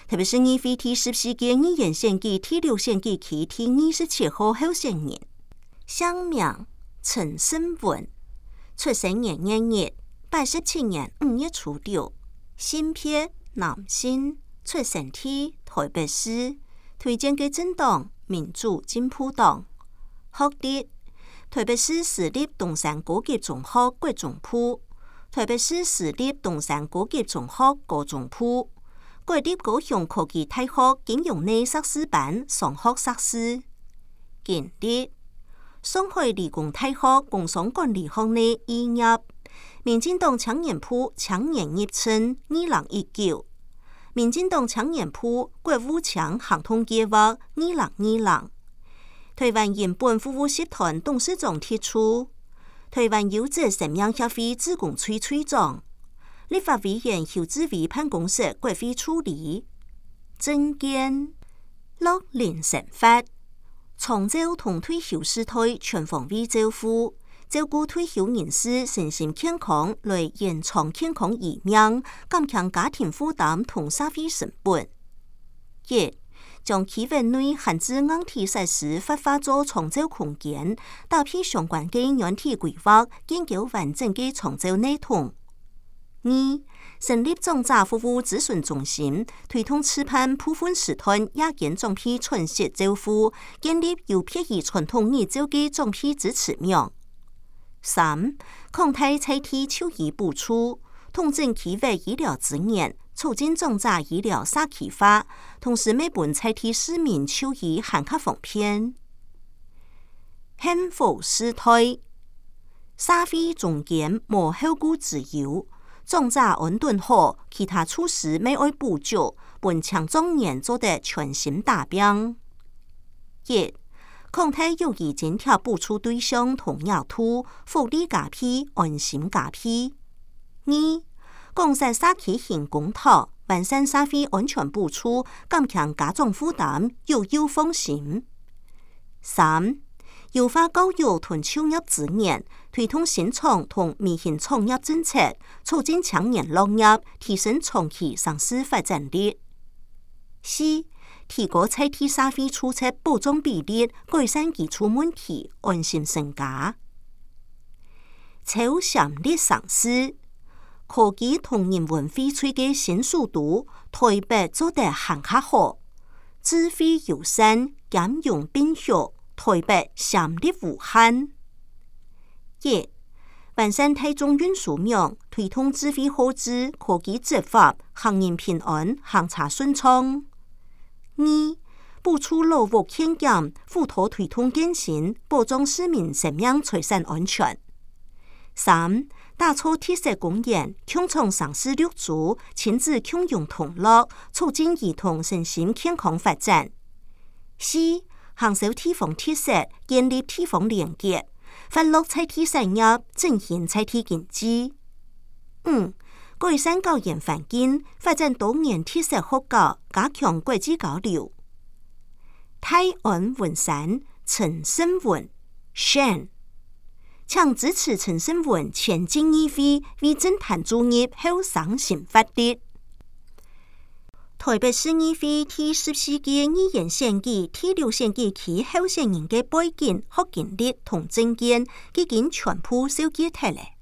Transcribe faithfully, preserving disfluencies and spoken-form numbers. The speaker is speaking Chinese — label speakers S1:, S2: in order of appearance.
S1: 特别是二非第十四届二元选举第六选举区第二十七号候选人，乡名陈胜文，出生年二月，八十七年五月初六，性别男性，出生地台北市，推荐嘅政党民主进步党，学历台北市私立东山高级中学国中部，台北市私立东山高级中学高中部。国立高雄科技大學金融內碩士班雙學碩士，經歷上海理工大學工商管理學內畢業，民進黨青年部青年入村二零一九，民進黨青年部國務卿行通計劃二零二零，台灣人本服務集團董事長提出，台灣優質生命協會志工處處長。立法委員邱志偉辦公室國會處理政見樂齡生活，長照同退休世代全方位照顧，照顧退休人士身心健康，來延長健康餘命，減輕家庭負擔同社會成本。一、將企業內限制硬體設施發揮做長照空間，搭配相關嘅軟體規劃，研究完整嘅長照內容。二、成立長者服務諮詢中心，推動持判部分時段夜間總批全息照護，建立有別於傳統日照嘅總批支持網。三、擴大採體就醫補助，統整企業醫療資源，促進長者醫療社區化，同時每本採體市民就醫限刻方便。幸福時代，社會中間無後顧之憂。長者安頓好，其他措施未愛補救，本強壯年做得全心打拼。一、擴大育兒津貼補助對象同額度，福利加批，安心加批。二、廣設社區型公投，完善社會安全補助，減輕家長負擔，有有放心。三、優化教育同就業資源，推動新創同微型創業政策，促進青年落業，提升長期城市發展力。四、提高採體社會註冊保障比例，改善基礎問題，安心成家。超閃力上市，科技同人文薈萃嘅新速度，台北做得很較好，智慧友善，兼容並蓄。台北閃力無限。一、完善大眾運輸網，推動智慧號誌、科技執法，行人平安，行車順暢。二、補助勞務欠檢，輔導推動健行，保障市民生命財產安全。三、打造特色公園，共創城市綠洲，親子共融同樂，促進兒童身心健康發展。四、行守地方特色，建立地方連結，發展採體產業，振興採體經濟。五、改善教研環境，發展多元特色學校，加強國際交流。泰安文山陳勝文 Shane， 請支持陳勝文前進議會為政壇助業後上新發力。台北市議會第十四屆二元選舉第六選舉區候選人嘅背景、學經歷同政見，已經全部收集起來。